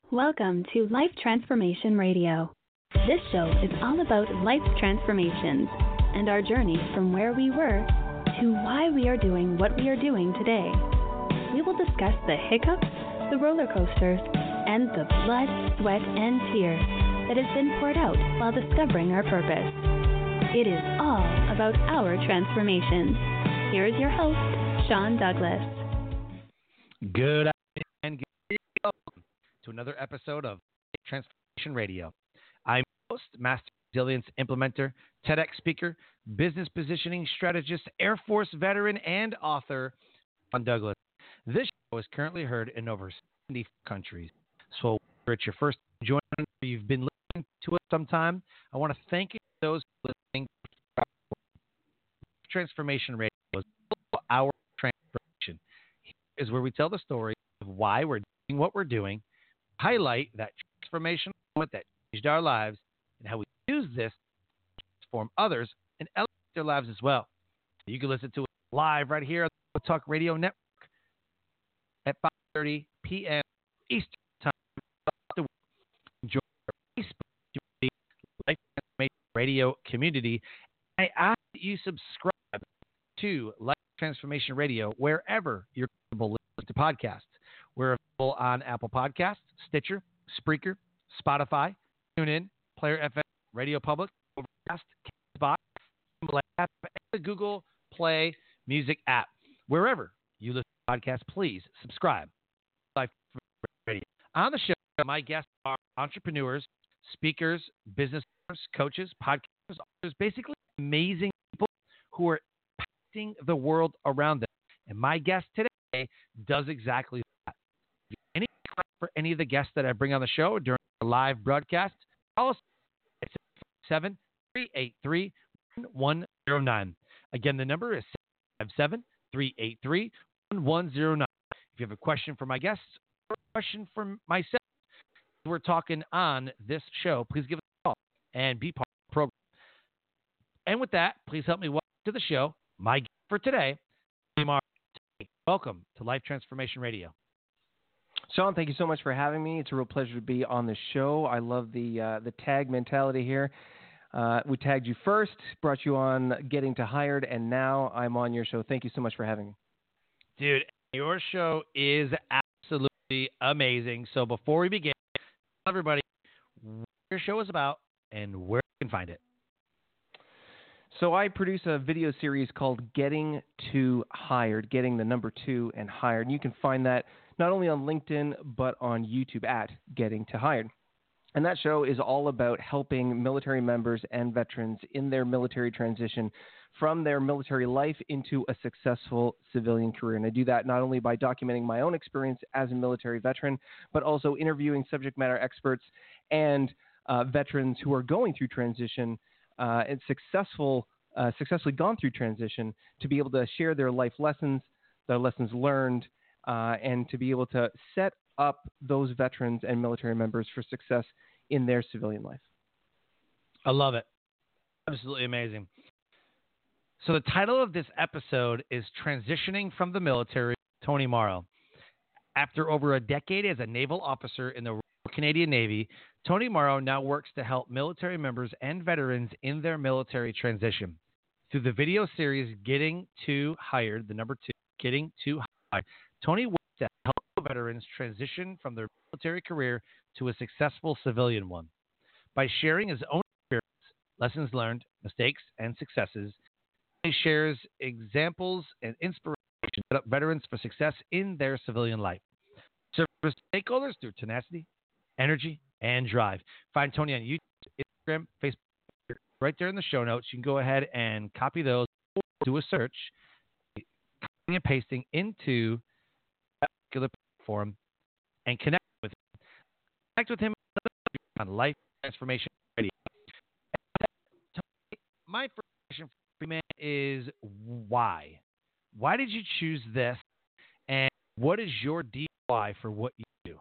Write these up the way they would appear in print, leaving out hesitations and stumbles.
Welcome to Life Transformation Radio. This show is all about life transformations and our journey from where we were to why we are doing what we are doing today. We will discuss the hiccups, the roller coasters, and the blood, sweat, and tears that has been poured out while discovering our purpose. It is all about our transformations. Here is your host, Sean Douglas. Good afternoon and welcome to another episode of Transformation Radio. I'm host, Master Resilience Implementer, TEDx speaker, business positioning strategist, Air Force veteran, and author, Sean Douglas. This show is currently heard in over 70 countries. So whether it's your first time joining or you've been listening to it sometime, I want to thank you for those listening. Transformation Radio is our transformation. Here is where we tell the story of why we're doing what we're doing, highlight that transformation moment that changed our lives, and how we use this to transform others and elevate their lives as well. You can listen to it live right here on the Talk Radio Network at 5:30 p.m. Eastern Time. Join our Facebook community, Life Transformation Radio community. I ask that you subscribe to Life Transformation Radio wherever you're comfortable listening to podcasts. We're available on Apple Podcasts, Stitcher, Spreaker, Spotify, TuneIn, Player FM, Radio Public, Overcast, Castbox, and the Google Play Music app. Wherever you listen to podcasts, please subscribe to Life Radio. On the show, my guests are entrepreneurs, speakers, business owners, coaches, podcasters, authors, basically amazing people who are impacting the world around them. And my guest today does exactly that. If you have any questions for any of the guests that I bring on the show during the live broadcast, call us at 773-883-1109. Again, the number is 773-883-1109. If you have a question for my guests or a question for myself, we're talking on this show, please give us a call and be part of the program. And with that, please help me welcome to the show my guest for today, Tony Morrow. Welcome to Life Transformation Radio. Sean, thank you so much for having me. It's a real pleasure to be on the show. I love the tag mentality here. We tagged you first, brought you on Getting to Hired, and now I'm on your show. Thank you so much for having me. Dude, your show is absolutely amazing. So before we begin, tell everybody what your show is about and where you can find it. So I produce a video series called Getting to Hired, getting the number 2 and hired. And you can find that not only on LinkedIn, but on YouTube at Getting to Hired. And that show is all about helping military members and veterans in their military transition from their military life into a successful civilian career. And I do that not only by documenting my own experience as a military veteran, but also interviewing subject matter experts and veterans who are going through transition and successfully gone through transition to be able to share their life lessons, their lessons learned, and to be able to set up those veterans and military members for success in their civilian life. I love it. Absolutely amazing. So the title of this episode is Transitioning from the Military, Tony Morrow. After over a decade as a naval officer in the Royal Canadian Navy, Tony Morrow now works to help military members and veterans in their military transition. Through the video series Getting to Hired, the number 2, Getting to Hired, Tony works to help veterans transition from their military career to a successful civilian one. By sharing his own experience, lessons learned, mistakes, and successes, he shares examples and inspiration to set up veterans for success in their civilian life. Serve stakeholders through tenacity, energy, and drive. Find Tony on YouTube, Instagram, Facebook, right there in the show notes. You can go ahead and copy those or do a search, copying and pasting into that particular platform and connect with him. Connect with him on Life Transformation Radio. My first question for you, man, is why? Why did you choose this, and what is your deep why for what you do?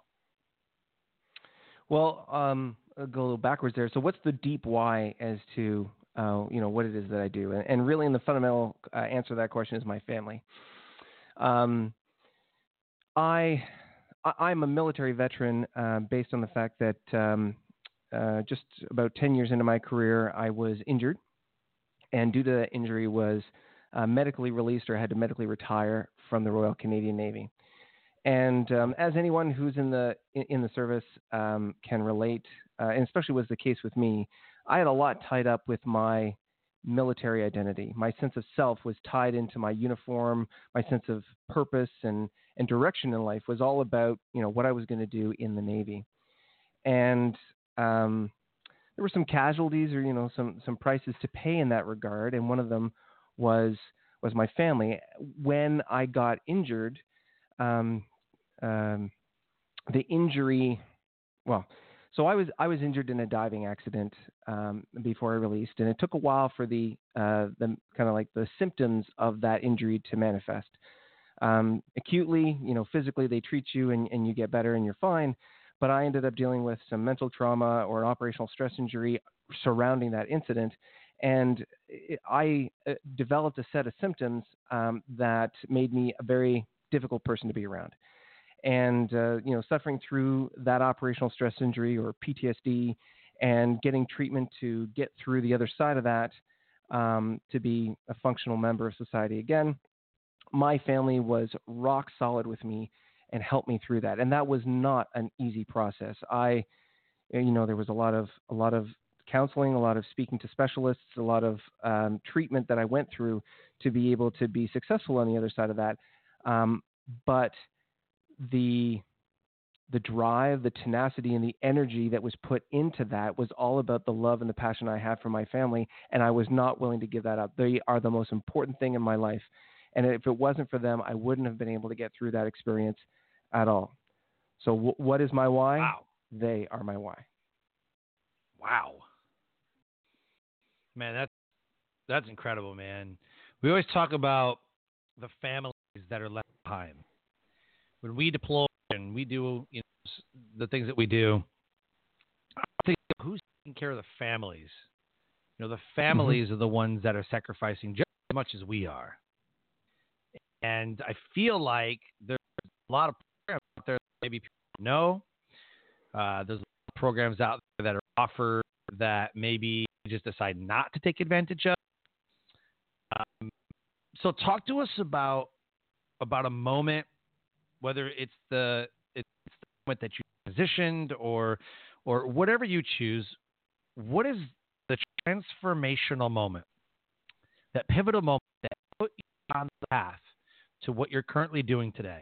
Well, I'll go a little backwards there. So what's the deep why as to what it is that I do? And really, in the fundamental answer to that question is my family. I I'm a military veteran based on the fact that just about 10 years into my career, I was injured, and due to that injury was medically released or had to medically retire from the Royal Canadian Navy. And as anyone who's in the service can relate, and especially was the case with me, I had a lot tied up with my military identity. My sense of self was tied into my uniform. My sense of purpose and direction in life was all about, what I was going to do in the Navy. And there were some casualties or, some prices to pay in that regard. And one of them was my family. When I got injured, the injury, so I was injured in a diving accident before I released, and it took a while for the kind of like the symptoms of that injury to manifest. Acutely, physically they treat you and you get better and you're fine, but I ended up dealing with some mental trauma or an operational stress injury surrounding that incident, and I developed a set of symptoms that made me a very difficult person to be around. And, suffering through that operational stress injury or PTSD and getting treatment to get through the other side of that to be a functional member of society again, my family was rock solid with me and helped me through that. And that was not an easy process. There was a lot of counseling, a lot of speaking to specialists, a lot of treatment that I went through to be able to be successful on the other side of that. But the drive, the tenacity, and the energy that was put into that was all about the love and the passion I have for my family, and I was not willing to give that up. They are the most important thing in my life, and if it wasn't for them, I wouldn't have been able to get through that experience at all. So what is my why? Wow. They are my why. Wow. Man, that's incredible, man. We always talk about the families that are left behind. When we deploy and we do the things that we do, I think who's taking care of the families? The families are the ones that are sacrificing just as much as we are. And I feel like there's a lot of programs out there that maybe people don't know. There's a lot of programs out there that are offered that maybe you just decide not to take advantage of. So talk to us about a moment, whether it's the moment that you transitioned or whatever you choose. What is the transformational moment, that pivotal moment that put you on the path to what you're currently doing today?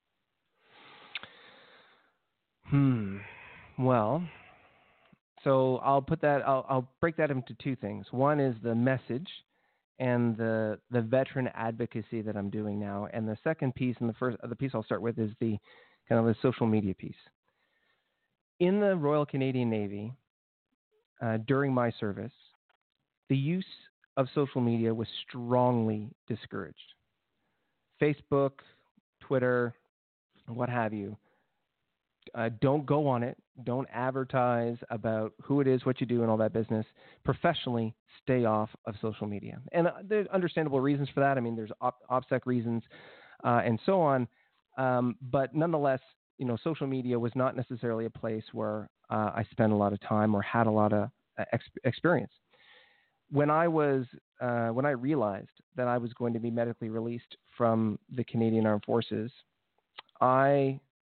Well, so I'll break that into two things. One is the message and the veteran advocacy that I'm doing now. And the second piece, and the piece I'll start with, is the kind of the social media piece. In the Royal Canadian Navy, during my service, the use of social media was strongly discouraged. Facebook, Twitter, what have you. Don't go on it. Don't advertise about who it is, what you do, and all that business. Professionally, stay off of social media. And there's understandable reasons for that. I mean, there's OPSEC reasons and so on. But nonetheless, social media was not necessarily a place where I spent a lot of time or had a lot of experience. When I realized that I was going to be medically released from the Canadian Armed Forces, I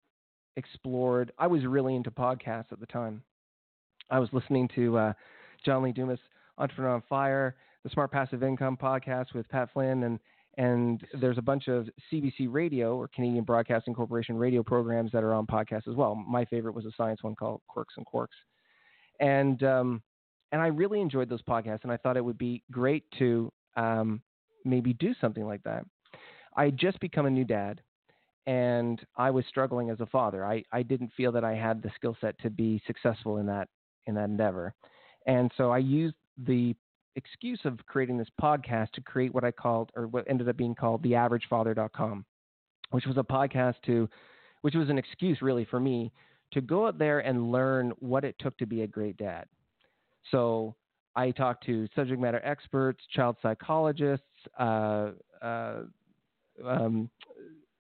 was really into podcasts at the time. I was listening to John Lee Dumas, Entrepreneur on Fire, the Smart Passive Income podcast with Pat Flynn, and there's a bunch of CBC radio or Canadian Broadcasting Corporation radio programs that are on podcasts as well. My favorite was a science one called Quirks and Quarks. And I really enjoyed those podcasts, and I thought it would be great to maybe do something like that. I had just become a new dad, and I was struggling as a father. I didn't feel that I had the skill set to be successful in that endeavor. And so I used the excuse of creating this podcast to create what I called, or what ended up being called, theaveragefather.com, which was a podcast which was an excuse really for me to go out there and learn what it took to be a great dad. So I talked to subject matter experts, child psychologists,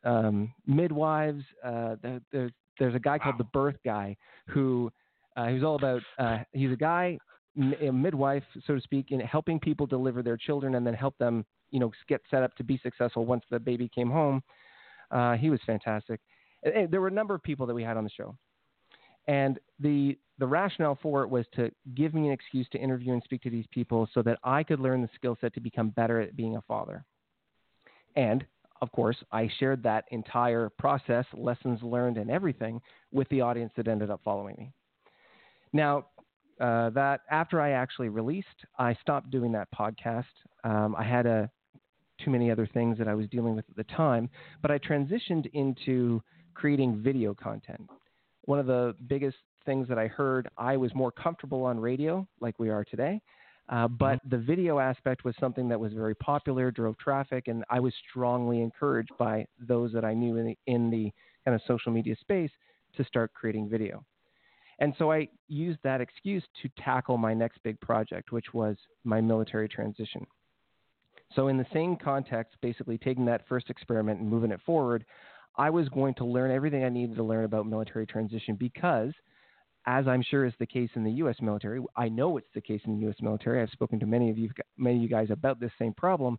midwives. There's a guy called the Birth Guy who he's all about. He's a guy, a midwife, so to speak, in helping people deliver their children and then help them, get set up to be successful once the baby came home. He was fantastic. And there were a number of people that we had on the show, and the rationale for it was to give me an excuse to interview and speak to these people so that I could learn the skill set to become better at being a father. And of course, I shared that entire process, lessons learned and everything with the audience that ended up following me. Now, that after I actually released, I stopped doing that podcast. I had too many other things that I was dealing with at the time, but I transitioned into creating video content. One of the biggest things that I heard, I was more comfortable on radio like we are today. But the video aspect was something that was very popular, drove traffic, and I was strongly encouraged by those that I knew in the kind of social media space to start creating video. And so I used that excuse to tackle my next big project, which was my military transition. So in the same context, basically taking that first experiment and moving it forward, I was going to learn everything I needed to learn about military transition because, as I'm sure is the case in the U.S. military, I know it's the case in the U.S. military. I've spoken to many of you guys about this same problem.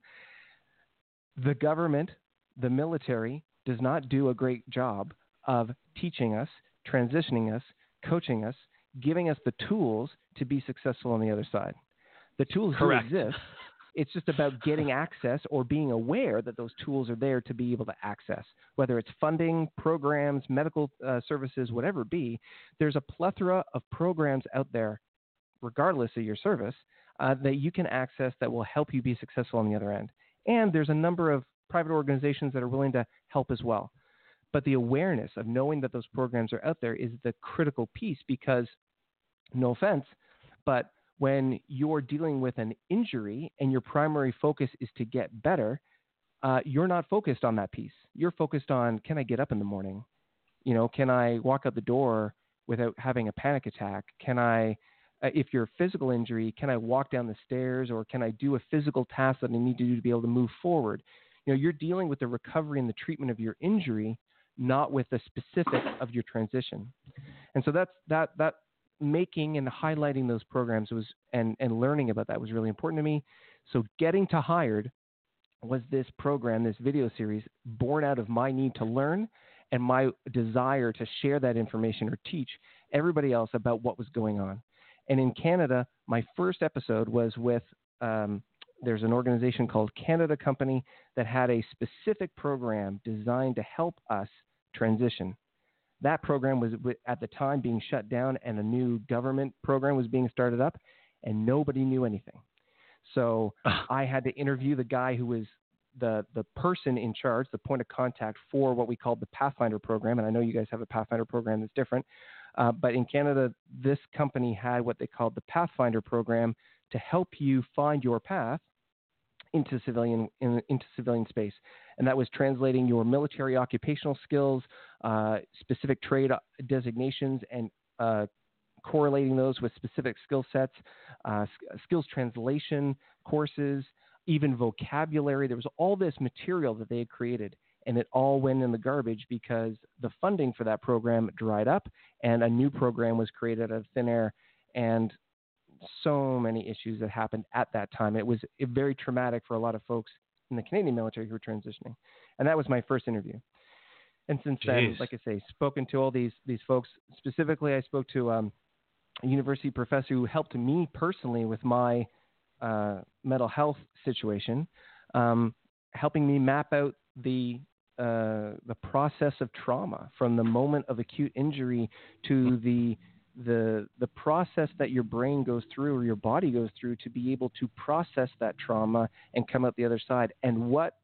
The government, the military, does not do a great job of teaching us, transitioning us, coaching us, giving us the tools to be successful on the other side. The tools do exist. It's just about getting access or being aware that those tools are there to be able to access, whether it's funding, programs, medical services, whatever it be. There's a plethora of programs out there, regardless of your service, that you can access that will help you be successful on the other end. And there's a number of private organizations that are willing to help as well. But the awareness of knowing that those programs are out there is the critical piece because, no offense, but when you're dealing with an injury and your primary focus is to get better, you're not focused on that piece. You're focused on, can I get up in the morning? Can I walk out the door without having a panic attack? Can I, if you're a physical injury, can I walk down the stairs or can I do a physical task that I need to do to be able to move forward? You're dealing with the recovery and the treatment of your injury, not with the specifics of your transition. And so that making and highlighting those programs was and learning about that was really important to me. So Getting to Hired was this program, this video series, born out of my need to learn and my desire to share that information or teach everybody else about what was going on. And in Canada, my first episode was with there's an organization called Canada Company that had a specific program designed to help us transition. That program was at the time being shut down and a new government program was being started up and nobody knew anything. So I had to interview the guy who was the person in charge, the point of contact for what we called the Pathfinder program. And I know you guys have a Pathfinder program that's different. But in Canada, this company had what they called the Pathfinder program to help you find your path into civilian space. And that was translating your military occupational skills, specific trade designations, and correlating those with specific skill sets, skills translation courses, even vocabulary. There was all this material that they had created, and it all went in the garbage because the funding for that program dried up and a new program was created out of thin air. And so many issues that happened at that time. It was very traumatic for a lot of folks in the Canadian military who were transitioning. And that was my first interview. And since then, like I say, spoken to all these folks. Specifically, I spoke to a university professor who helped me personally with my mental health situation, helping me map out the process of trauma from the moment of acute injury to the process that your brain goes through or your body goes through to be able to process that trauma and come out the other side, and what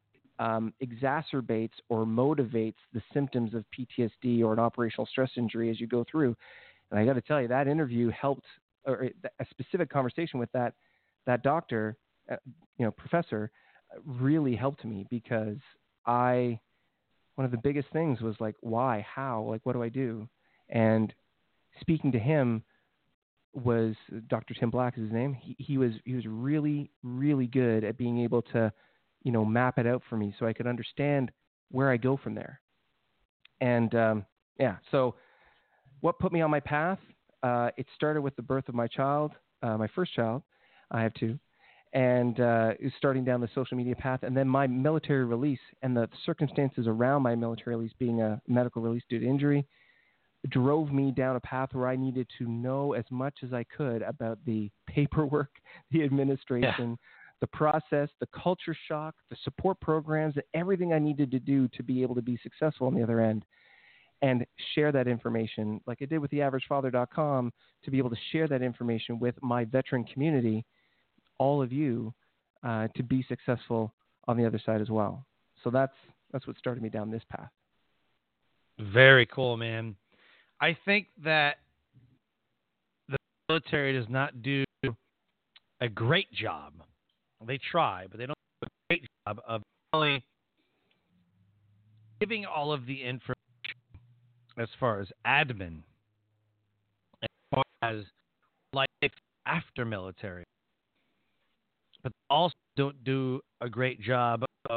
exacerbates or motivates the symptoms of PTSD or an operational stress injury as you go through. And I got to tell you, that interview helped, or a specific conversation with that doctor, professor, really helped me because one of the biggest things was like, why, how, like, what do I do? And speaking to him was Dr. Tim Black is his name. He was really, really good at being able to, map it out for me so I could understand where I go from there. And so what put me on my path? It started with the birth of my child, my first child. I have two. And starting down the social media path, and then my military release and the circumstances around my military release being a medical release due to injury drove me down a path where I needed to know as much as I could about the paperwork, the administration, the process, the culture shock, the support programs, everything I needed to do to be able to be successful on the other end, and share that information like I did with theaveragefather.com, to be able to share that information with my veteran community, all of you, to be successful on the other side as well. So that's what started me down this path. Very cool, man. I think that the military does not do a great job. They try, but they don't do a great job of really giving all of the information as far as admin, as far as life after military. But also don't do a great job of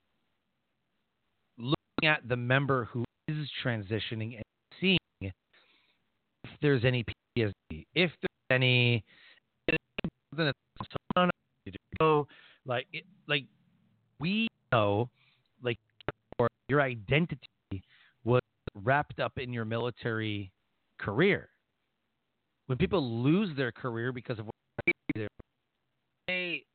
looking at the member who is transitioning and seeing if there's any PTSD, if there's any something that's like we know, like, or your identity was wrapped up in your military career. When people lose their career because of what they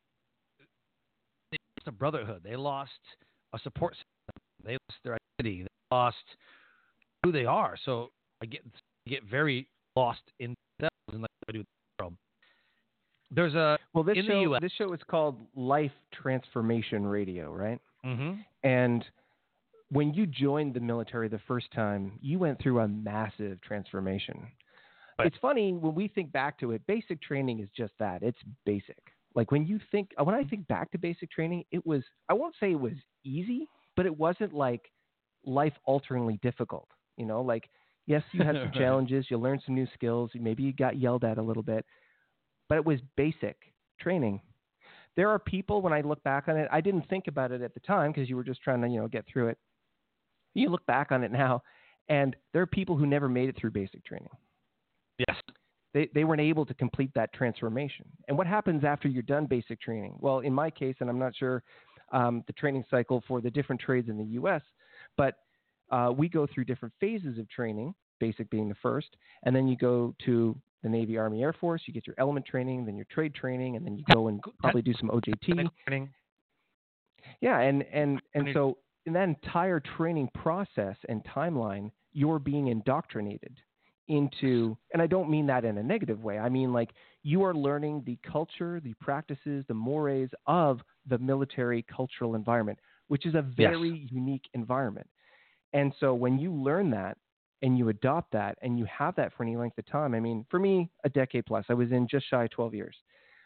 lost a brotherhood, they lost a support system, they lost their identity, they lost who they are. So I get very lost in themselves and like I do in the world. There's a this show is called Life Transformation Radio, right? Mm-hmm. And when you joined the military the first time, you went through a massive transformation. But it's funny when we think back to it. Basic training is just that. It's basic. Like when I think back to basic training, it was, I won't say it was easy, but it wasn't like life-alteringly difficult. You know, like, yes, you had some challenges, you learned some new skills, maybe you got yelled at a little bit, but it was basic training. There are people, when I look back on it, I didn't think about it at the time because you were just trying to, get through it. You look back on it now, and there are people who never made it through basic training. Yes. They weren't able to complete that transformation. And what happens after you're done basic training? Well, in my case, and I'm not sure the training cycle for the different trades in the U.S., but we go through different phases of training, basic being the first, and then you go to the Navy, Army, Air Force, you get your element training, then your trade training, and then you go and probably do some OJT. Yeah, and so in that entire training process and timeline, you're being indoctrinated into, and I don't mean that in a negative way. I mean, like, you are learning the culture, the practices, the mores of the military cultural environment, which is a very unique environment. And so when you learn that and you adopt that and you have that for any length of time, I mean, for me, a decade plus, I was in just shy of 12 years.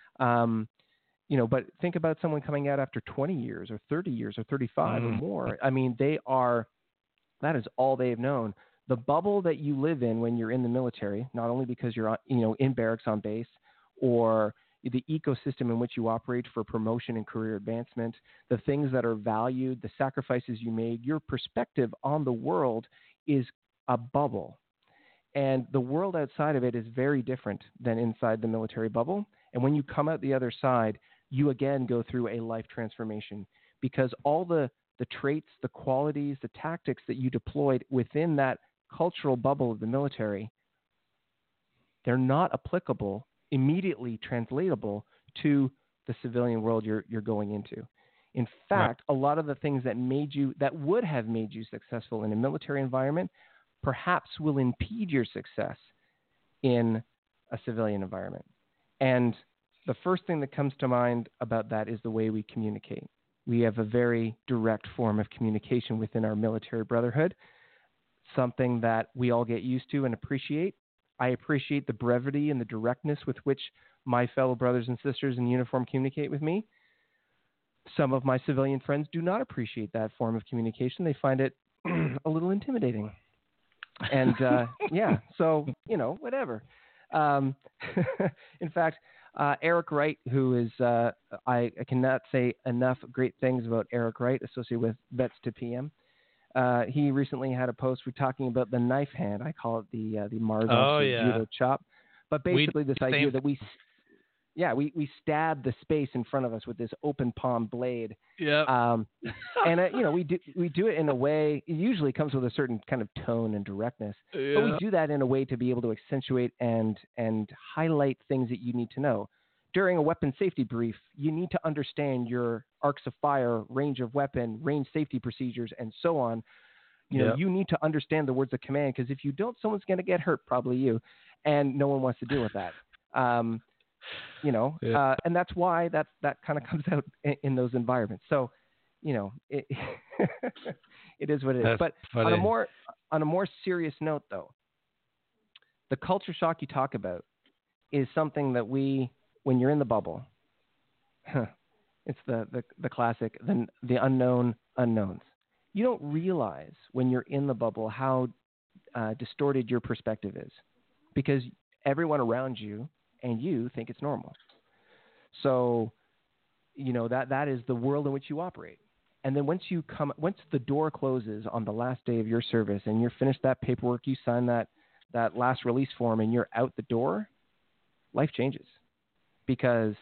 But think about someone coming out after 20 years or 30 years or 35 or more. I mean, that is all they've known. The bubble that you live in when you're in the military, not only because you're in barracks on base, or the ecosystem in which you operate for promotion and career advancement, the things that are valued, the sacrifices you made, your perspective on the world is a bubble. And the world outside of it is very different than inside the military bubble. And when you come out the other side, you again go through a life transformation, because all the traits, the qualities, the tactics that you deployed within that cultural bubble of the military, they're not applicable, immediately translatable to the civilian world you're going into. In fact, a lot of the things that would have made you successful in a military environment perhaps will impede your success in a civilian environment. And the first thing that comes to mind about that is the way we communicate. We have a very direct form of communication within our military brotherhood, something that we all get used to and appreciate. I appreciate the brevity and the directness with which my fellow brothers and sisters in uniform communicate with me. Some of my civilian friends do not appreciate that form of communication. They find it a little intimidating. And so, whatever. In fact, Eric Wright, who is, I cannot say enough great things about Eric Wright, associated with Vets to PM. He recently had a post talking about the knife hand. I call it the Mars judo chop. But basically, this idea that we stab the space in front of us with this open palm blade. Yeah. And we do it in a way. It usually comes with a certain kind of tone and directness. Yeah. But we do that in a way to be able to accentuate and highlight things that you need to know. During a weapon safety brief, you need to understand your arcs of fire, range of weapon, range safety procedures, and so on. You need to understand the words of command, because if you don't, someone's going to get hurt, probably you, and no one wants to deal with that. And that's why that kind of comes out in those environments. So, it is what it is. That's but funny. on a more serious note, though, the culture shock you talk about is something that when you're in the bubble, it's the classic, the unknown unknowns. You don't realize when you're in the bubble how distorted your perspective is, because everyone around you and you think it's normal. So, that is the world in which you operate. And then once the door closes on the last day of your service and you're finished that paperwork, you sign that last release form and you're out the door, life changes. Because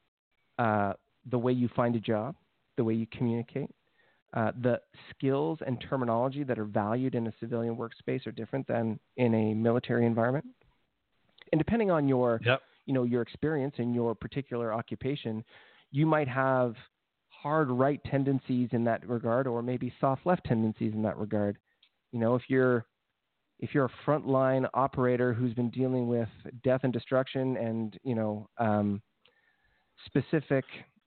the way you find a job, the way you communicate, the skills and terminology that are valued in a civilian workspace are different than in a military environment. And depending on your experience in your particular occupation, you might have hard right tendencies in that regard, or maybe soft left tendencies in that regard. If you're a frontline operator who's been dealing with death and destruction and specific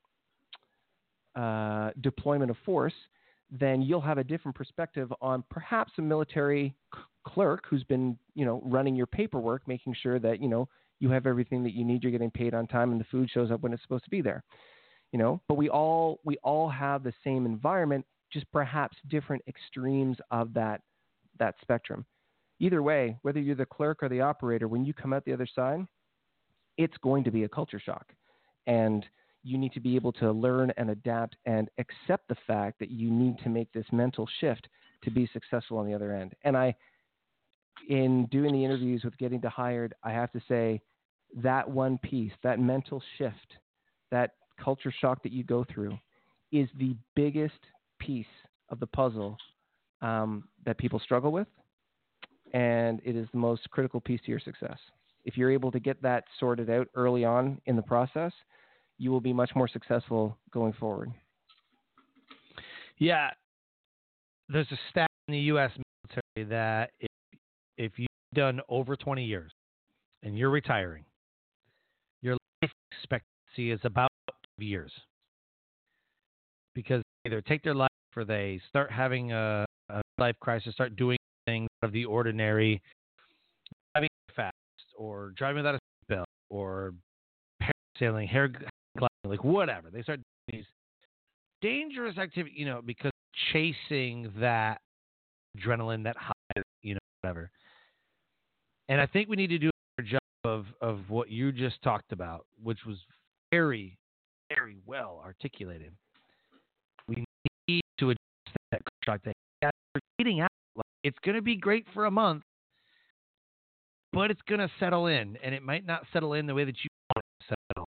deployment of force, then you'll have a different perspective on perhaps a military clerk who's been running your paperwork, making sure that you have everything that you need, you're getting paid on time, and the food shows up when it's supposed to be there. But we all have the same environment, just perhaps different extremes of that spectrum. Either way, whether you're the clerk or the operator, when you come out the other side, it's going to be a culture shock. And you need to be able to learn and adapt and accept the fact that you need to make this mental shift to be successful on the other end. And in doing the interviews with Getting to Hired, I have to say that one piece, that mental shift, that culture shock that you go through is the biggest piece of the puzzle that people struggle with. And it is the most critical piece to your success. If you're able to get that sorted out early on in the process, you will be much more successful going forward. Yeah. There's a stat in the U.S. military that if you've done over 20 years and you're retiring, your life expectancy is about 5 years. Because they either take their life or they start having a life crisis, start doing things out of the ordinary, driving fast, or driving without a seatbelt, or parasailing, hair gliding, like whatever. They start doing these dangerous activities, because chasing that adrenaline, that high, whatever. And I think we need to do a better job of what you just talked about, which was very, very well articulated. We need to adjust that shock thing. We're eating out. It's going to be great for a month, but it's going to settle in, and it might not settle in the way that you want it to settle.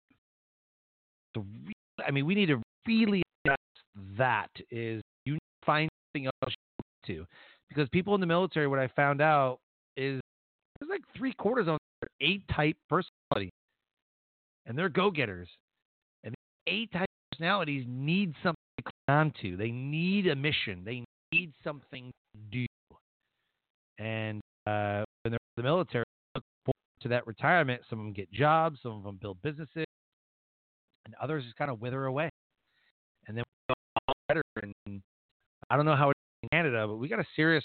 So, we need to really adjust that. Is you find something else you want to, because people in the military, what I found out is there's like 3/4 of them are A-type personality, and they're go-getters, and A-type personalities need something to cling on to. They need a mission. They need something to do. And when they're in the military, look forward to that retirement. Some of them get jobs, some of them build businesses, and others just kind of wither away. And then we go all better. And I don't know how it is in Canada, but we got a serious.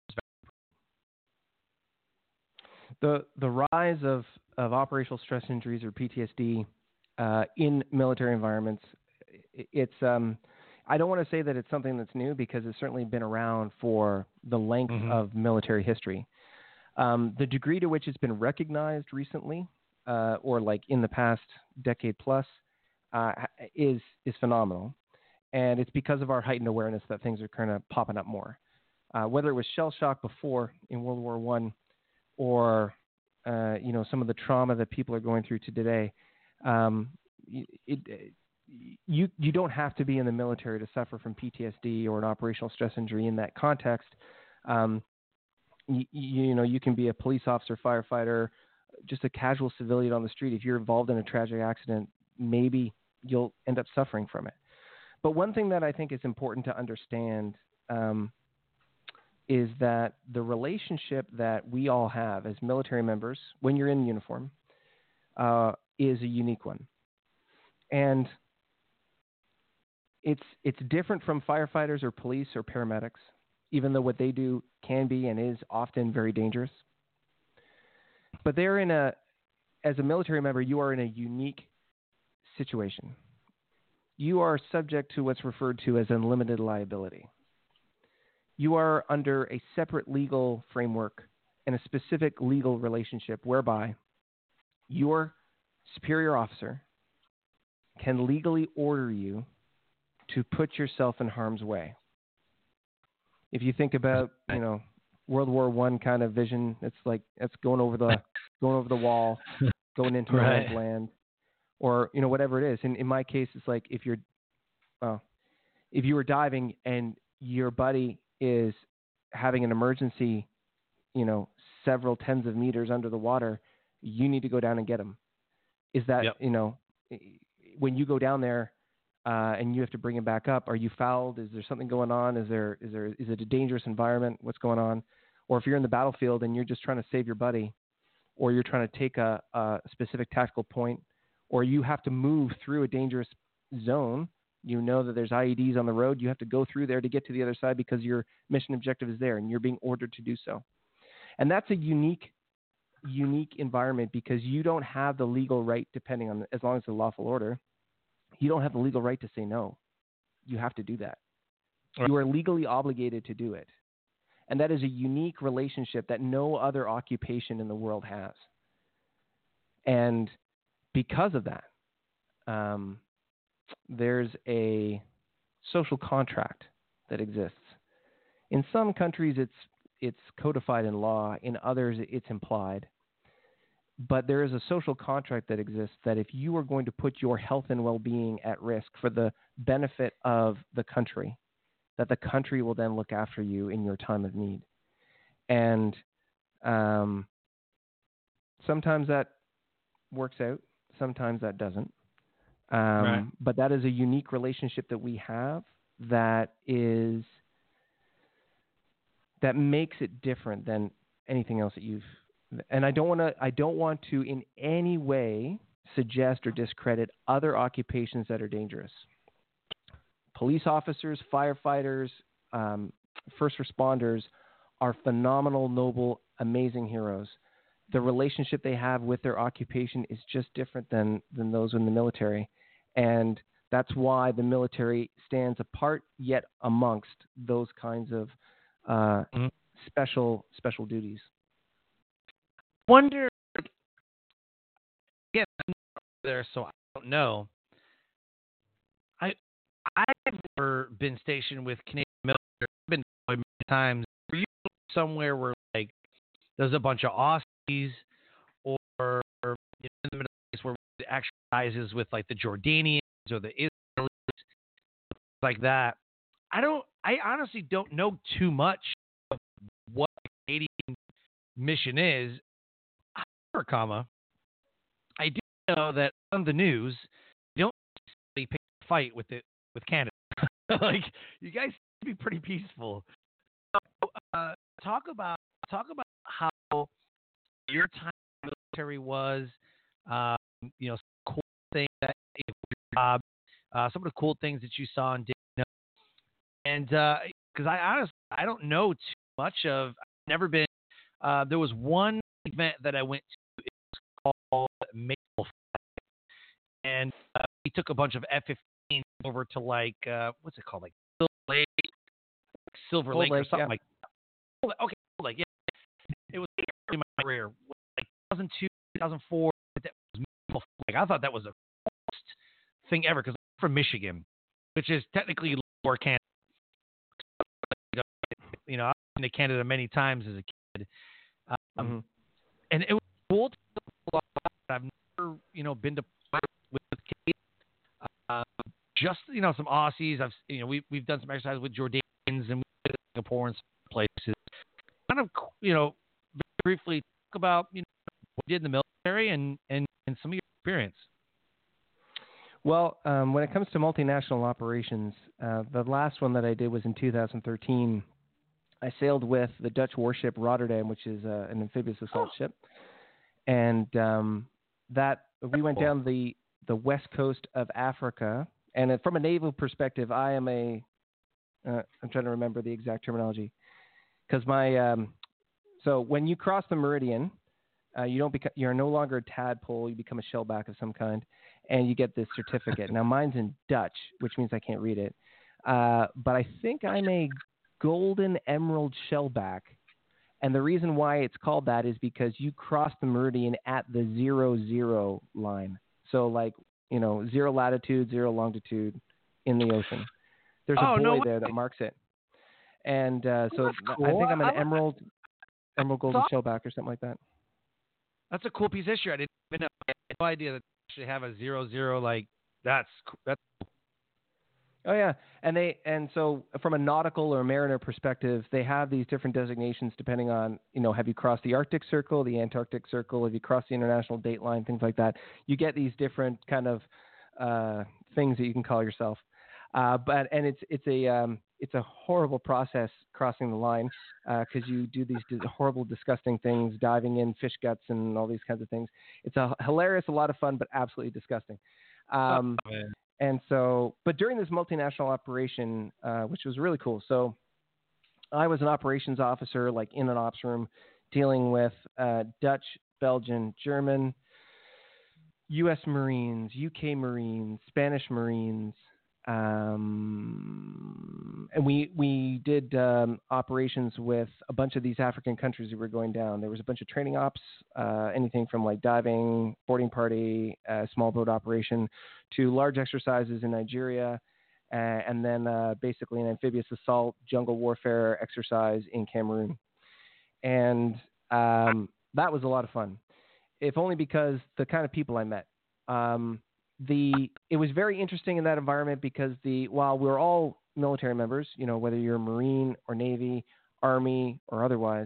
The rise of operational stress injuries, or PTSD, in military environments, it's I don't want to say that it's something that's new, because it's certainly been around for the length of military history. The degree to which it's been recognized recently or like in the past decade plus, is phenomenal. And it's because of our heightened awareness that things are kind of popping up more. Whether it was shell shock before in World War I, or some of the trauma that people are going through today, you don't have to be in the military to suffer from PTSD or an operational stress injury in that context. You can be a police officer, firefighter, just a casual civilian on the street. If you're involved in a tragic accident, maybe you'll end up suffering from it. But one thing that I think is important to understand is that the relationship that we all have as military members when you're in uniform is a unique one. And it's different from firefighters or police or paramedics, even though what they do can be and is often very dangerous. But as a military member, you are in a unique situation. You are subject to what's referred to as unlimited liability. You are under a separate legal framework and a specific legal relationship whereby your superior officer can legally order you to put yourself in harm's way. If you think about, World War I kind of vision, it's like it's going over the wall, going into right. man's land, or whatever it is. In my case, it's like if you were diving and your buddy is having an emergency, several tens of meters under the water, you need to go down and get him. Is that Yep. When you go down there and you have to bring him back up, are you fouled? Is there something going on? Is it a dangerous environment? What's going on? Or if you're in the battlefield and you're just trying to save your buddy, or you're trying to take a specific tactical point, or you have to move through a dangerous zone, that there's IEDs on the road, you have to go through there to get to the other side because your mission objective is there and you're being ordered to do so. And that's a unique environment because you don't have the legal right, depending on, as long as it's a lawful order, you don't have the legal right to say no. You have to do that. Right. You are legally obligated to do it. And that is a unique relationship that no other occupation in the world has. And because of that, there's a social contract that exists. In some countries, it's codified in law. In others, it's implied. But there is a social contract that exists that if you are going to put your health and well-being at risk for the benefit of the country, that the country will then look after you in your time of need. And sometimes that works out. Sometimes that doesn't. Right. But that is a unique relationship that we have that makes it different than anything else that you've. And I don't want to in any way suggest or discredit other occupations that are dangerous. Police officers, firefighters, first responders are phenomenal, noble, amazing heroes. The relationship they have with their occupation is just different than those in the military. And that's why the military stands apart yet amongst those kinds of special duties. Wonder, again, I'm not there, so I don't know. I've never been stationed with Canadian military. I've been deployed many times. Were you somewhere where like there's a bunch of Aussies, or in the Middle East where it exercises with like the Jordanians or the Israelis, like that? I honestly don't know too much of what the Canadian mission is. However, I do know that on the news, you don't really pick a fight with Canada. Like, you guys seem to be pretty peaceful. So, talk about how your time in the military was. Some cool things that your job, some of the cool things that you saw and didn't know. And because I don't know too much of. I've never been. There was one event that I went to. It was called Maple Flight, and we took a bunch of F-15s over to like what's it called, like Silver Lake or something like that. Okay, Lake, yeah. It was early in my career, like 2002, 2004. Like, I thought that was the coolest thing ever because I'm from Michigan, which is technically lower Canada. You know, I've been to Canada many times as a kid, and it was cool to do a lot. I've never, you know, been to with kids. Just, you know, some Aussies. We've done some exercise with Jordanians and we've been to Singapore and some places. Kind of, you know, very briefly talk about, you know, what you did in the military and some of your experience. Well, when it comes to multinational operations, the last one that I did was in 2013. I sailed with the Dutch warship Rotterdam, which is an amphibious assault ship, and that we went down the west coast of Africa. And from a naval perspective, I am I'm trying to remember the exact terminology, because so when you cross the meridian, you're no longer a tadpole, you become a shellback of some kind, and you get this certificate. Now mine's in Dutch, which means I can't read it, but I think I'm a golden emerald shellback, and the reason why it's called that is because you cross the meridian at the 0-0 line. So like, you know, 0 latitude, 0 longitude in the ocean. There's a buoy there that marks it. And so cool. I think I'm an emerald golden shellback or something like that. That's a cool piece of history. I didn't even know. I had no idea that they actually have a 0-0. Like, that's cool. Oh yeah, and so from a nautical or mariner perspective, they have these different designations depending on, you know, have you crossed the Arctic Circle, the Antarctic Circle, have you crossed the international date line, things like that. You get these different kind of things that you can call yourself. But it's a horrible process crossing the line because you do these horrible, disgusting things, diving in fish guts and all these kinds of things. It's hilarious, a lot of fun, but absolutely disgusting. And so, but during this multinational operation, which was really cool, so I was an operations officer, like in an ops room, dealing with Dutch, Belgian, German, U.S. Marines, UK Marines, Spanish Marines, and we did operations with a bunch of these African countries that were going down. There was a bunch of training ops, anything from like diving, boarding party, small boat operation, to large exercises in Nigeria, and then basically an amphibious assault, jungle warfare exercise in Cameroon. And that was a lot of fun, if only because the kind of people I met. It was very interesting in that environment because while we're all military members, you know, whether you're Marine or Navy, Army or otherwise,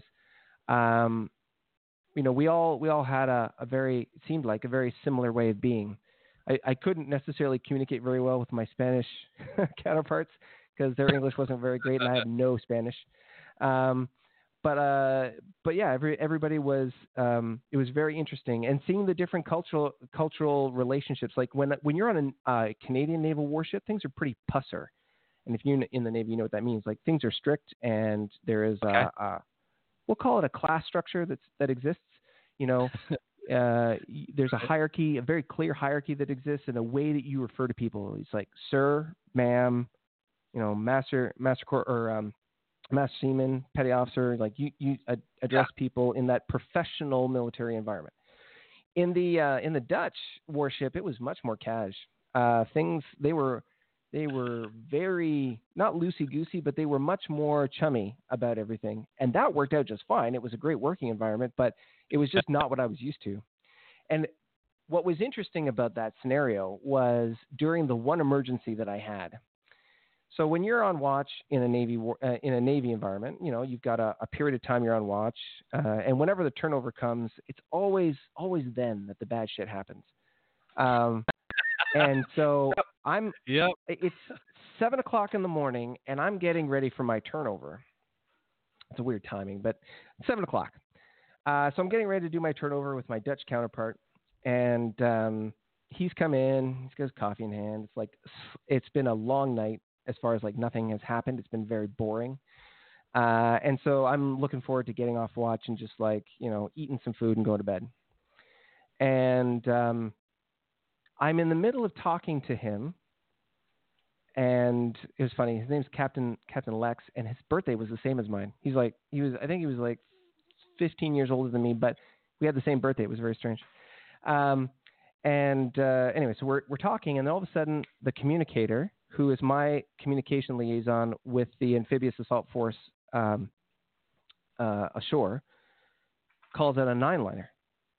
you know, we all had it seemed like a very similar way of being. I couldn't necessarily communicate very well with my Spanish counterparts because their English wasn't very great and I had no Spanish. But yeah, everybody was. It was very interesting, and seeing the different cultural relationships. Like when you're on a Canadian naval warship, things are pretty pusser, and if you're in the Navy, you know what that means. Like things are strict, and there is we'll call it a class structure that exists. You know, there's a hierarchy, a very clear hierarchy that exists, and a way that you refer to people. It's like sir, ma'am, you know, master seaman, petty officer, like you address people in that professional military environment. In the Dutch warship, it was much more cash. They were very, not loosey-goosey, but they were much more chummy about everything. And that worked out just fine. It was a great working environment, but it was just not what I was used to. And what was interesting about that scenario was during the one emergency that I had. So when you're on watch in a Navy environment, you know, you've got a period of time you're on watch, and whenever the turnover comes, it's always then that the bad shit happens. And so it's 7:00 in the morning, and I'm getting ready for my turnover. It's a weird timing, but 7:00. So I'm getting ready to do my turnover with my Dutch counterpart, and he's come in. He's got his coffee in hand. It's been a long night. As far as like nothing has happened, it's been very boring. And so I'm looking forward to getting off watch and just like, you know, eating some food and going to bed. And I'm in the middle of talking to him. And it was funny. His name's Captain Lex, and his birthday was the same as mine. I think he was like 15 years older than me, but we had the same birthday. It was very strange. And anyway, so we're talking, and then all of a sudden, the communicator, who is my communication liaison with the Amphibious Assault Force ashore, calls out a 9-liner.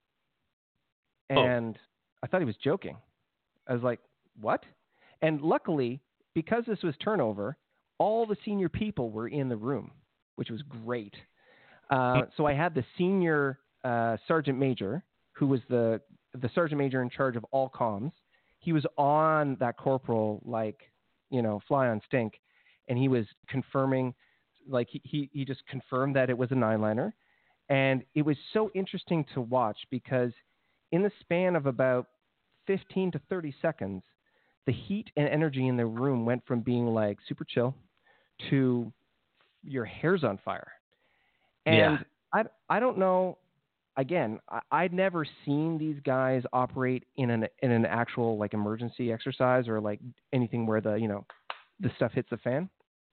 And I thought he was joking. I was like, what? And luckily, because this was turnover, all the senior people were in the room, which was great. So I had the senior sergeant major, who was the sergeant major in charge of all comms. He was on that corporal, like, fly on stink. And he was confirming, like, he just confirmed that it was a 9-liner. And it was so interesting to watch because in the span of about 15 to 30 seconds, the heat and energy in the room went from being like super chill to your hair's on fire. And I don't know. Again, I'd never seen these guys operate in an actual like emergency exercise or like anything where the stuff hits the fan.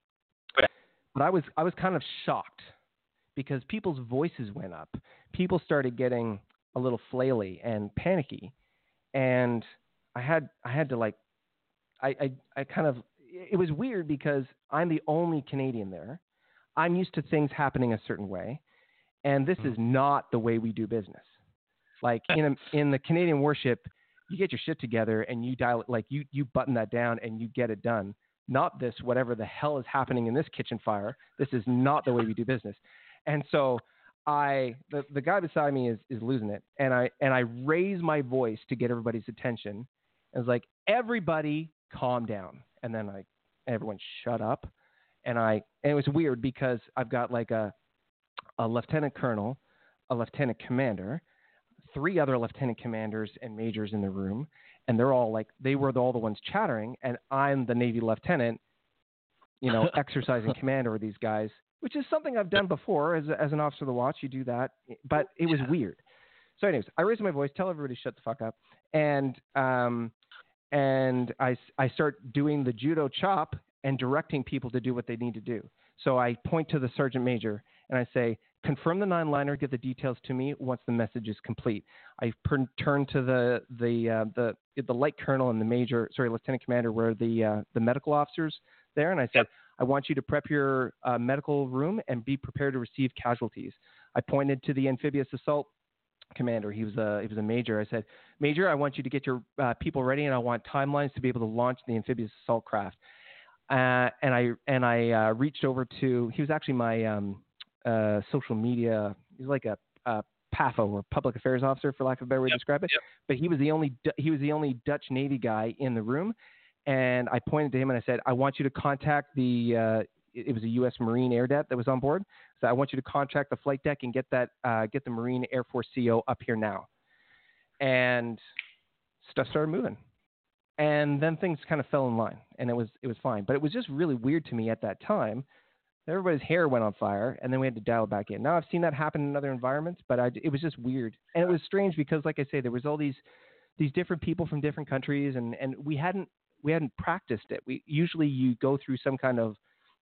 But I was kind of shocked because people's voices went up. People started getting a little flaily and panicky, and I had to like, I kind of, it was weird because I'm the only Canadian there. I'm used to things happening a certain way, and this is not the way we do business. Like in the Canadian warship, you get your shit together and you dial it, like you button that down and you get it done. Not this, whatever the hell is happening in this kitchen fire. This is not the way we do business. And so the guy beside me is losing it. And I raise my voice to get everybody's attention. I was like, everybody calm down. And then everyone shut up. And it was weird because I've got like a lieutenant colonel, a lieutenant commander, 3 other lieutenant commanders and majors in the room. And they're all like, they were all the ones chattering. And I'm the Navy lieutenant, exercising command over these guys, which is something I've done before as an officer of the watch. You do that, but it was weird. So anyways, I raise my voice, tell everybody to shut the fuck up. And I start doing the judo chop and directing people to do what they need to do. So I point to the sergeant major and I say, confirm the 9-liner, get the details to me once the message is complete. I turn to the light colonel and the lieutenant commander were the medical officers there. And I said, I want you to prep your medical room and be prepared to receive casualties. I pointed to the amphibious assault commander. He was a major. I said, Major, I want you to get your people ready, and I want timelines to be able to launch the amphibious assault craft. And I reached over to. He was actually my social media. He's like a PAFO or public affairs officer, for lack of a better way to describe it. Yep. But he was the only Dutch Navy guy in the room. And I pointed to him and I said, I want you to contact it was a U.S. Marine Air Det that was on board. So I want you to contact the flight deck and get the Marine Air Force CO up here now. And stuff started moving. And then things kind of fell in line and it was fine. But it was just really weird to me at that time. Everybody's hair went on fire and then we had to dial it back in. Now I've seen that happen in other environments, but it was just weird. And it was strange because, like I say, there was all these different people from different countries and we hadn't practiced it. Usually you go through some kind of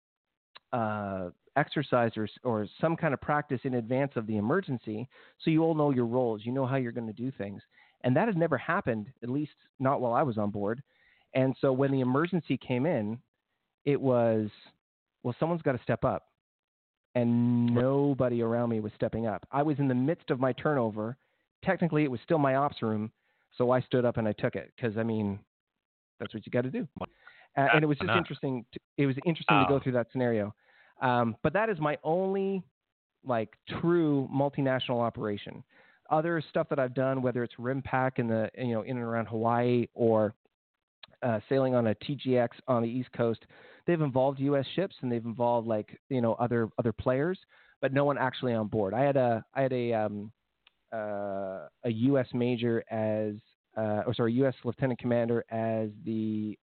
exercise or some kind of practice in advance of the emergency, so you all know your roles. You know how you're going to do things, and that has never happened, at least not while I was on board. And so when the emergency came in, it was, well, someone's got to step up, and nobody around me was stepping up. I was in the midst of my turnover. Technically, it was still my ops room, so I stood up and I took it because that's what you got to do. And it was just interesting. It was interesting to go through that scenario. But that is my only true multinational operation. Other stuff that I've done, whether it's RIMPAC in and around Hawaii or sailing on a TGX on the East Coast, they've involved U.S. ships and they've involved other players, but no one actually on board. I had a U.S. major U.S. lieutenant commander as the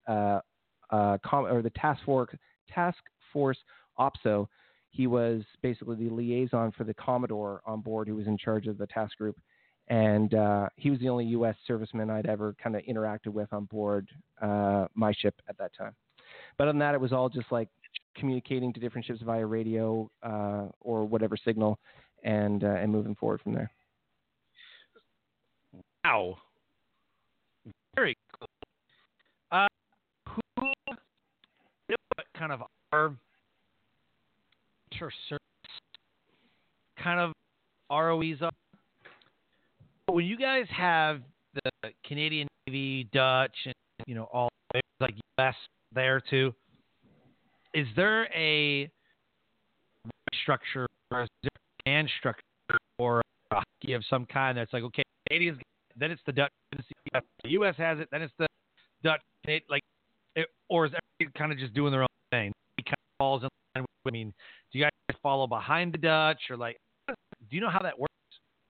task force OPSO. He was basically the liaison for the Commodore on board who was in charge of the task group. And he was the only U.S. serviceman I'd ever kind of interacted with on board my ship at that time. But other than that, it was all just like communicating to different ships via radio or whatever signal and moving forward from there. Wow. Very cool. Who you know what kind of our service kind of ROEs are? When you guys have the Canadian Navy, Dutch, and all like US there too, is there a structure or is there a command structure or a hierarchy of some kind that's like, okay, Canadians, then it's the Dutch, the US has it, then it's the Dutch, or is everybody kind of just doing their own thing? It kind of falls in line with, I mean, do you guys follow behind the Dutch or like, do you know how that works?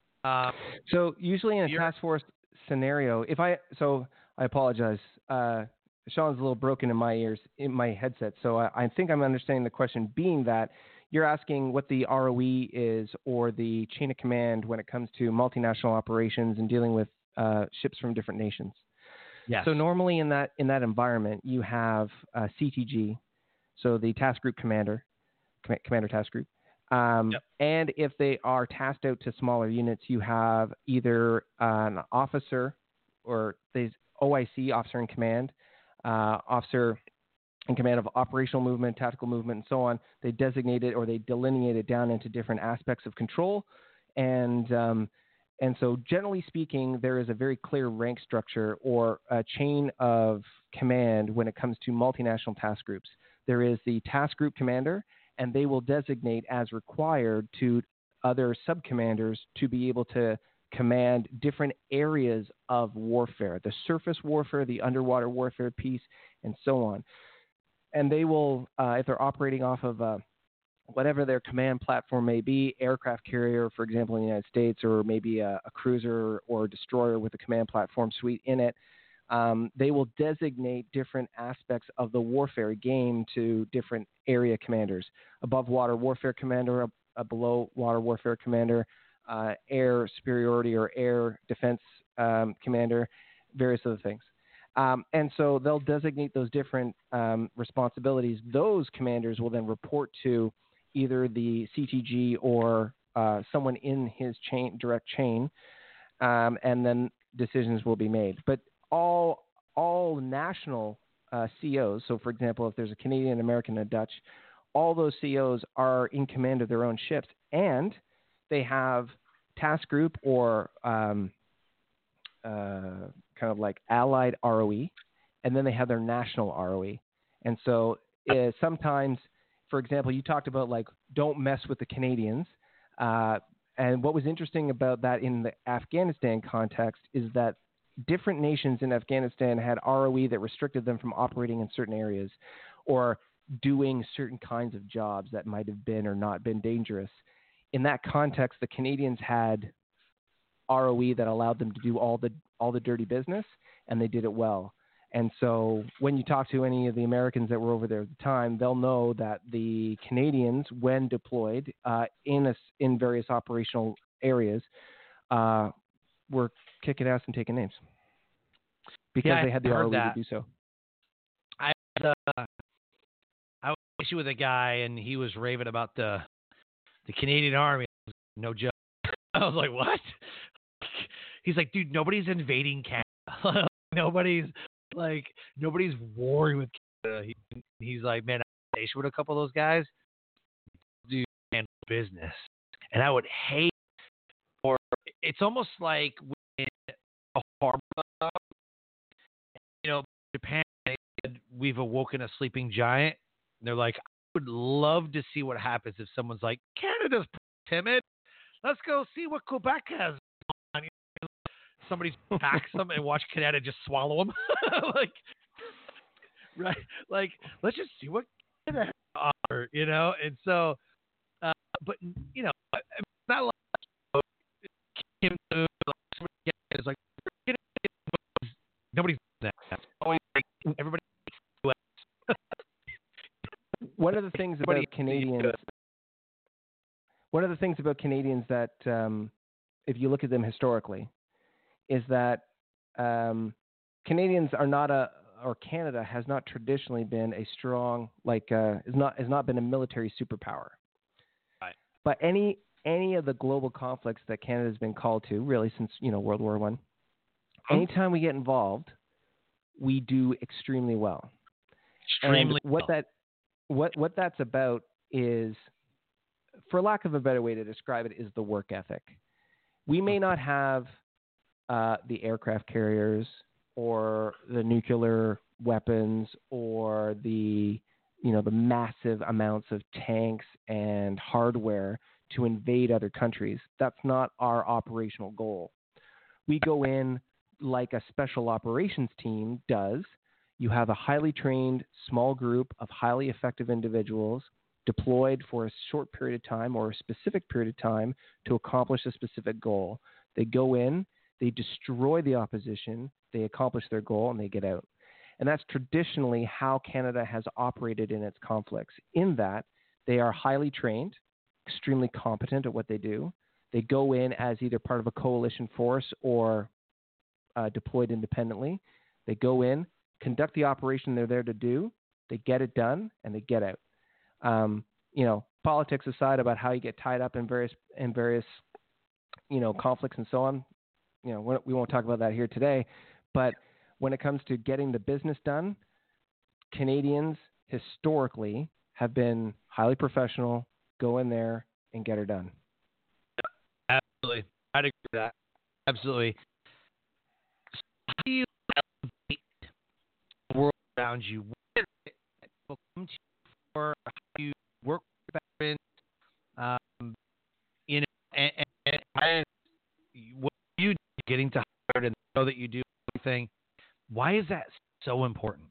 So usually in a task force scenario, I apologize. Sean's a little broken in my ears, in my headset. So I think I'm understanding the question being that you're asking what the ROE is or the chain of command when it comes to multinational operations and dealing with ships from different nations. Yes. So normally in that environment, you have CTG, so the task group commander task group. Yep. And if they are tasked out to smaller units, you have either an officer or there's OIC, officer in command, officer in command of operational movement, tactical movement, and so on. They designate it or they delineate it down into different aspects of control. And so generally speaking, there is a very clear rank structure or a chain of command when it comes to multinational task groups. There is the task group commander, and they will designate as required to other subcommanders to be able to command different areas of warfare, the surface warfare, the underwater warfare piece, and so on. And they will, if they're operating off of whatever their command platform may be, aircraft carrier, for example, in the United States, or maybe a cruiser or a destroyer with a command platform suite in it, they will designate different aspects of the warfare game to different area commanders. Above water warfare commander, a below water warfare commander, air superiority or air defense commander, various other things. And so they'll designate those different responsibilities. Those commanders will then report to either the CTG or someone in his direct chain, and then decisions will be made. But all national COs, so for example, if there's a Canadian, American, and a Dutch, all those COs are in command of their own ships, and they have task group or kind of like allied ROE, and then they have their national ROE. And so sometimes, for example, you talked about like don't mess with the Canadians. And what was interesting about that in the Afghanistan context is that different nations in Afghanistan had ROE that restricted them from operating in certain areas or doing certain kinds of jobs that might have been or not been dangerous. In that context, the Canadians had ROE that allowed them to do all the dirty business, and they did it well. And so when you talk to any of the Americans that were over there at the time, they'll know that the Canadians, when deployed in various operational areas, were kicking ass and taking names because they had the ROE to do so. I was issue with a guy, and he was raving about the Canadian Army. No joke. I was like, what? He's like, dude, nobody's invading Canada. nobody's warring with Canada. He's like, man, I'm stationed with a couple of those guys. Do handle business, and I would hate. Or it's almost like when a harbor, Japan, we've awoken a sleeping giant. And they're like, I would love to see what happens if someone's like, Canada's timid. Let's go see what Quebec has. Somebody packs them and watch Canada just swallow them. Right? Like, let's just see what Canada has to offer, And so, but, not like Kim Jong-un, is like, nobody's that. Everybody. One of the things about Canadians that, if you look at them historically, is that Canadians are not or Canada has not traditionally been a strong, has not been a military superpower. Right. But any of the global conflicts that Canada has been called to, really since World War I, anytime we get involved, we do extremely well. Extremely and what that's about is, for lack of a better way to describe it, is the work ethic. We may not have the aircraft carriers or the nuclear weapons or the massive amounts of tanks and hardware to invade other countries. That's not our operational goal. We go in like a special operations team does. You have a highly trained small group of highly effective individuals deployed for a short period of time or a specific period of time to accomplish a specific goal. They go in, they destroy the opposition, they accomplish their goal, and they get out. And that's traditionally how Canada has operated in its conflicts, in that they are highly trained, extremely competent at what they do. They go in as either part of a coalition force or deployed independently. They go in, conduct the operation they're there to do, they get it done, and they get out. Politics aside about how you get tied up in various conflicts and so on, we won't talk about that here today. But when it comes to getting the business done, Canadians historically have been highly professional, go in there and get her done. Absolutely. I'd agree with that. Absolutely. So how do you elevate the world around you? What is it that people come to you for? How do you work with veterans? And what you do getting to Howard and know that you do everything. Why is that so important?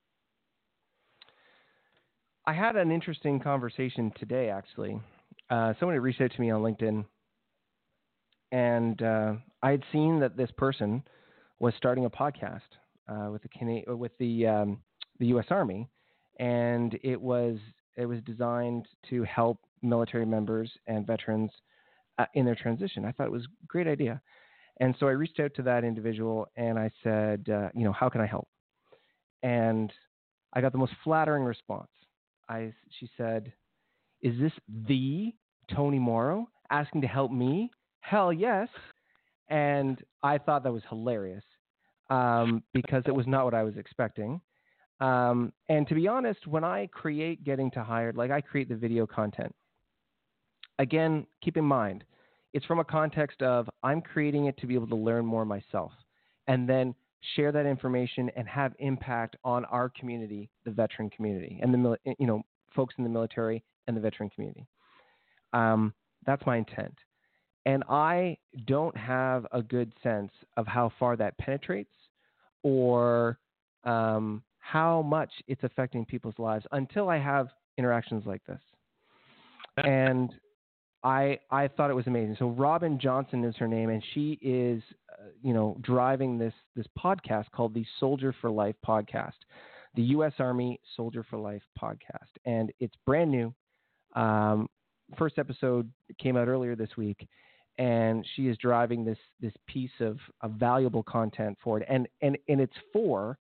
I had an interesting conversation today, actually. Somebody reached out to me on LinkedIn, and I had seen that this person was starting a podcast with the U.S. Army, and it was designed to help military members and veterans in their transition. I thought it was a great idea. And so I reached out to that individual and I said, how can I help? And I got the most flattering response. She said, "Is this the Tony Morrow asking to help me?" Hell yes. And I thought that was hilarious because it was not what I was expecting. And to be honest, when I create Getting to Hired, like I create the video content, again, keep in mind, it's from a context of I'm creating it to be able to learn more myself and then share that information and have impact on our community, the veteran community, and the folks in the military and the veteran community. That's my intent. And I don't have a good sense of how far that penetrates or how much it's affecting people's lives until I have interactions like this. And I thought it was amazing. So Robin Johnson is her name, and she is, driving this podcast called the Soldier for Life podcast, the U.S. Army Soldier for Life podcast. And it's brand new. First episode came out earlier this week, and she is driving this piece of valuable content forward. And it's for,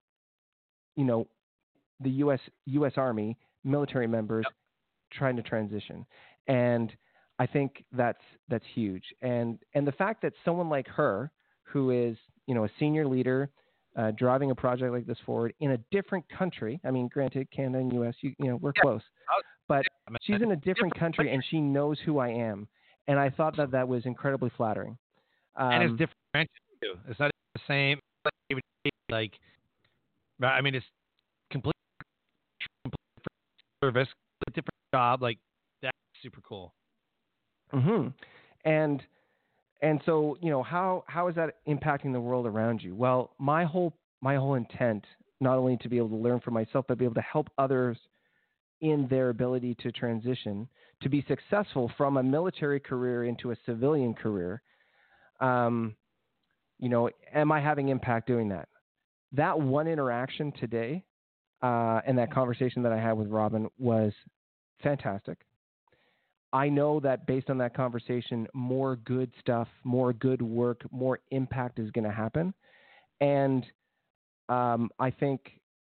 the U.S. Army military members trying to transition. And I think that's huge. And the fact that someone like her, who is, a senior leader, driving a project like this forward in a different country. I mean, granted, Canada and U.S., we're close, but she's in a different country and she knows who I am. And I thought that was incredibly flattering. And it's different too. It's not the same. It's complete service, a different job. Like that's super cool. Mm-hmm. And so, how is that impacting the world around you? Well, my whole intent, not only to be able to learn for myself, but be able to help others in their ability to transition, to be successful from a military career into a civilian career. Am I having impact doing that? That one interaction today, and that conversation that I had with Robin was fantastic. I know that based on that conversation, more good stuff, more good work, more impact is going to happen. And I think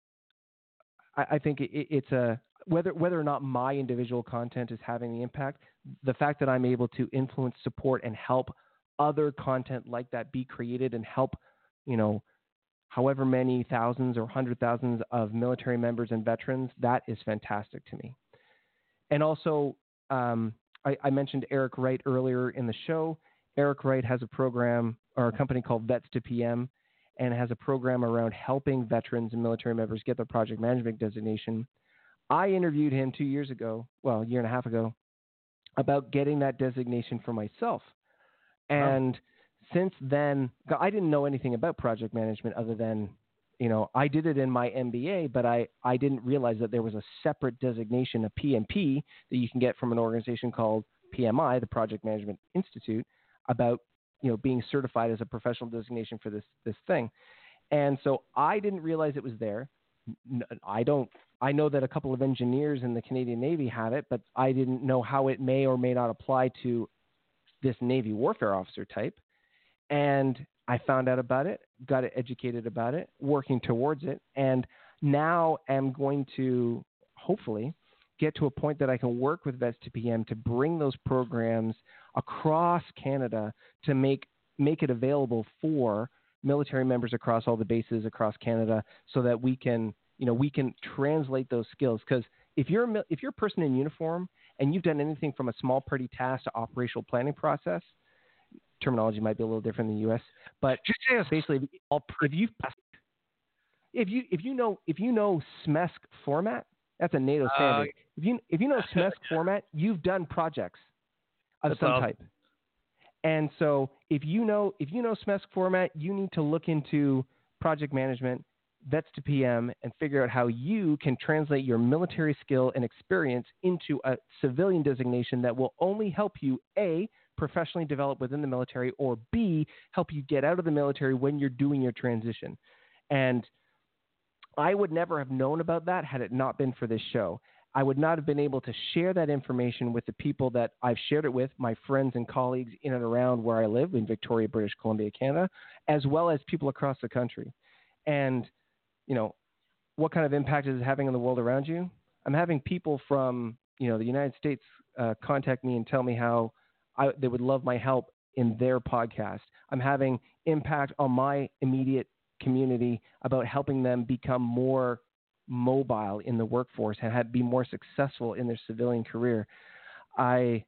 it's whether or not my individual content is having the impact, the fact that I'm able to influence, support, and help other content like that be created and help, however many thousands or 100,000s of military members and veterans, that is fantastic to me. And also, I mentioned Eric Wright earlier in the show. Eric Wright has a program or a company called Vets to PM, and has a program around helping veterans and military members get their project management designation. I interviewed him 2 years ago, well, a year and a half ago, about getting that designation for myself. And since then, I didn't know anything about project management other than, I did it in my MBA, but I didn't realize that there was a separate designation, a PMP, that you can get from an organization called PMI, the Project Management Institute, about being certified as a professional designation for this thing. And so I didn't realize it was there. I know that a couple of engineers in the Canadian Navy have it, but I didn't know how it may or may not apply to this Navy warfare officer type. And I found out about it, got educated about it, working towards it, and now am going to hopefully get to a point that I can work with Vets to PM to bring those programs across Canada to make it available for military members across all the bases across Canada, so that we can translate those skills. Because if you're a person in uniform and you've done anything from a small party task to operational planning process, terminology might be a little different in the U.S., but basically, if you know SMESC format, that's a NATO standard. If you know SMESC format, you've done projects of some type. And so if you know SMESC format, you need to look into project management, Vets to PM, and figure out how you can translate your military skill and experience into a civilian designation that will only help you, A, professionally develop within the military, or B, help you get out of the military when you're doing your transition. And I would never have known about that had it not been for this show. I would not have been able to share that information with the people that I've shared it with, my friends and colleagues in and around where I live in Victoria, British Columbia, Canada, as well as people across the country. And, what kind of impact is it having on the world around you? I'm having people from, the United States contact me and tell me how they would love my help in their podcast. I'm having impact on my immediate community about helping them become more mobile in the workforce and be more successful in their civilian career. I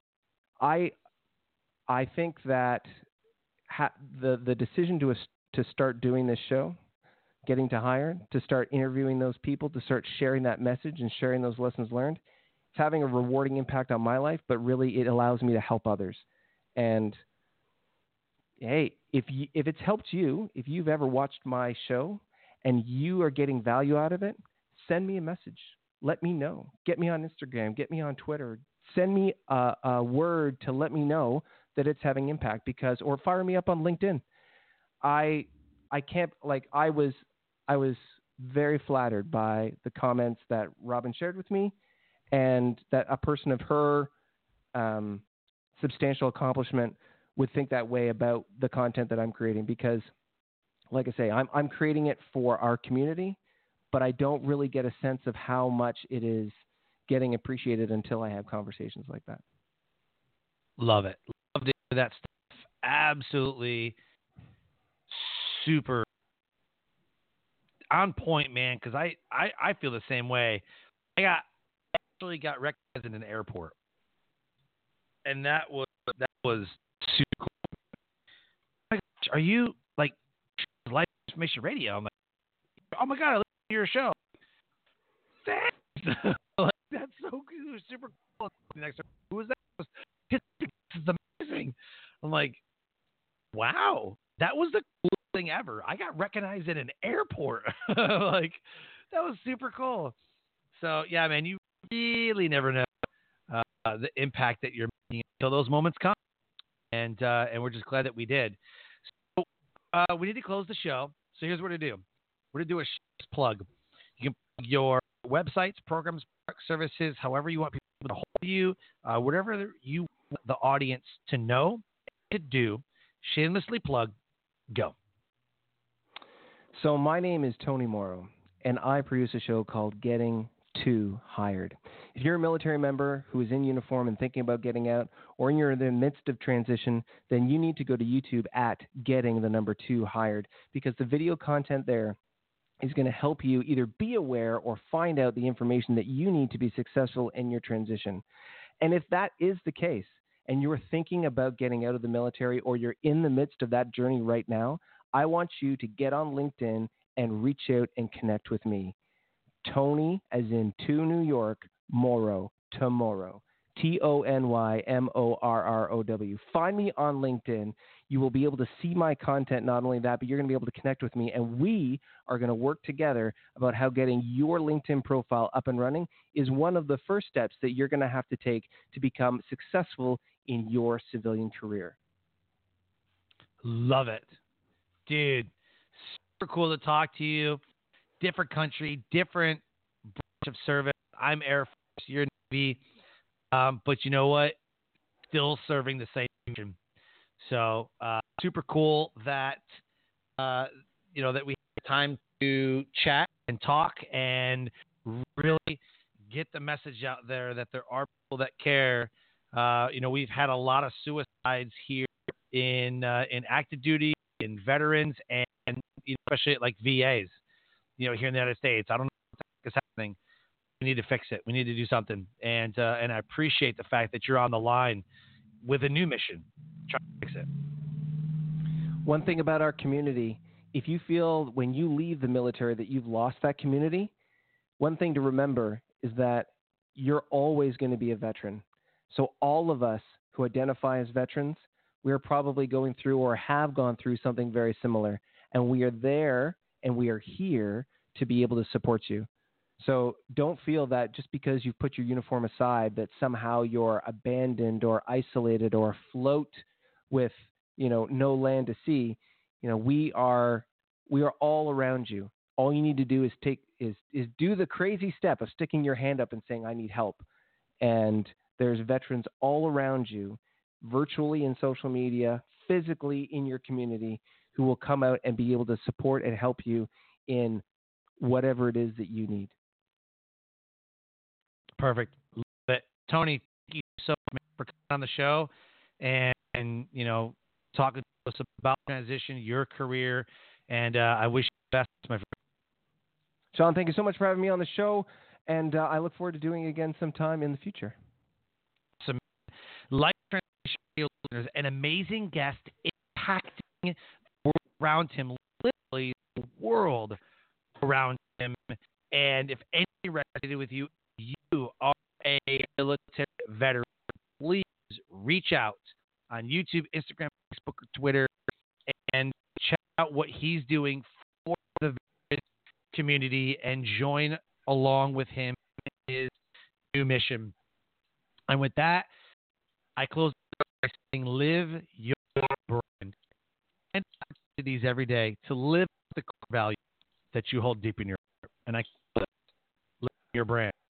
think that the decision to start doing this show, getting to hire, to start interviewing those people, to start sharing that message and sharing those lessons learned, it's having a rewarding impact on my life, but really it allows me to help others. And hey, if it's helped you, if you've ever watched my show and you are getting value out of it, send me a message. Let me know. Get me on Instagram. Get me on Twitter. Send me a word to let me know that it's having impact, or fire me up on LinkedIn. I was very flattered by the comments that Robin shared with me, and that a person of her substantial accomplishment would think that way about the content that I'm creating, because like I say, I'm creating it for our community, but I don't really get a sense of how much it is getting appreciated until I have conversations like that. Love it. Love to hear that stuff. Absolutely super on point, man, because I feel the same way. I actually got recognized in an airport, and that was super cool. Oh my gosh, are you like Life Transformation Radio? I'm like, oh my god, I listen to your show. Thanks. Like, that's so cool. Super cool. Next, who was that? This is amazing. I'm like, wow, that was the coolest thing ever. I got recognized in an airport. Like, that was super cool. So yeah, man, you really never know the impact that you're making until those moments come, and we're just glad that we did. So we need to close the show. So here's what to do. We're going to do a plug. You can plug your websites, programs, services, however you want people to hold you, whatever you want the audience to know, to do. Shamelessly plug. Go. So my name is Tony Morrow, and I produce a show called Getting to Hired. If you're a military member who is in uniform and thinking about getting out, or you're in the midst of transition, then you need to go to YouTube at Getting the Number 2 Hired, because the video content there is going to help you either be aware or find out the information that you need to be successful in your transition. And if that is the case, and you're thinking about getting out of the military, or you're in the midst of that journey right now, I want you to get on LinkedIn and reach out and connect with me. Tony, as in to New York, Morrow, tomorrow. TonyMorrow. Find me on LinkedIn. You will be able to see my content. Not only that, but you're going to be able to connect with me, and we are going to work together about how getting your LinkedIn profile up and running is one of the first steps that you're going to have to take to become successful in your civilian career. Love it. Dude, super cool to talk to you. Different country, different branch of service. I'm Air Force, you're Navy. But you know what? Still serving the same mission. So super cool that that we have time to chat and talk and really get the message out there that there are people that care. We've had a lot of suicides here in active duty, in veterans, and especially at like VAs. Here in the United States. I don't know what's happening. We need to fix it. We need to do something. And I appreciate the fact that you're on the line with a new mission, trying to fix it. One thing about our community, if you feel when you leave the military that you've lost that community, one thing to remember is that you're always going to be a veteran. So all of us who identify as veterans, we're probably going through or have gone through something very similar. And we are there and we are here to be able to support you. So don't feel that just because you've put your uniform aside that somehow you're abandoned or isolated or afloat with, no land to see. We are all around you. All you need to do is do the crazy step of sticking your hand up and saying, I need help. And there's veterans all around you, virtually in social media, physically in your community, who will come out and be able to support and help you in whatever it is that you need. Perfect. Love it. Tony, thank you so much for coming on the show and talking to us about transition, your career, and I wish you the best, my friend. Sean, thank you so much for having me on the show, and I look forward to doing it again sometime in the future. Some life transition listeners, an amazing guest impacting the world around him, literally the world around him. And if anything resonated with you, you are a military veteran, please reach out on YouTube, Instagram, Facebook, or Twitter, and check out what he's doing for the veteran community and join along with him in his new mission. And with that, I close by saying, live your brand. And these every day to live the core value that you hold deep in your heart. And I live your brand.